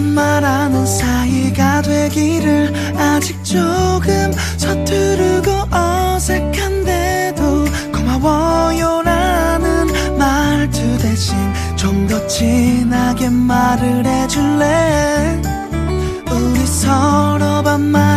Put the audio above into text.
말하는 사이가 되기를. 아직 조금 서투르고 어색한데도 고마워요라는 말투 대신 좀 더 진하게 말을 해줄래. 우리 서로 반말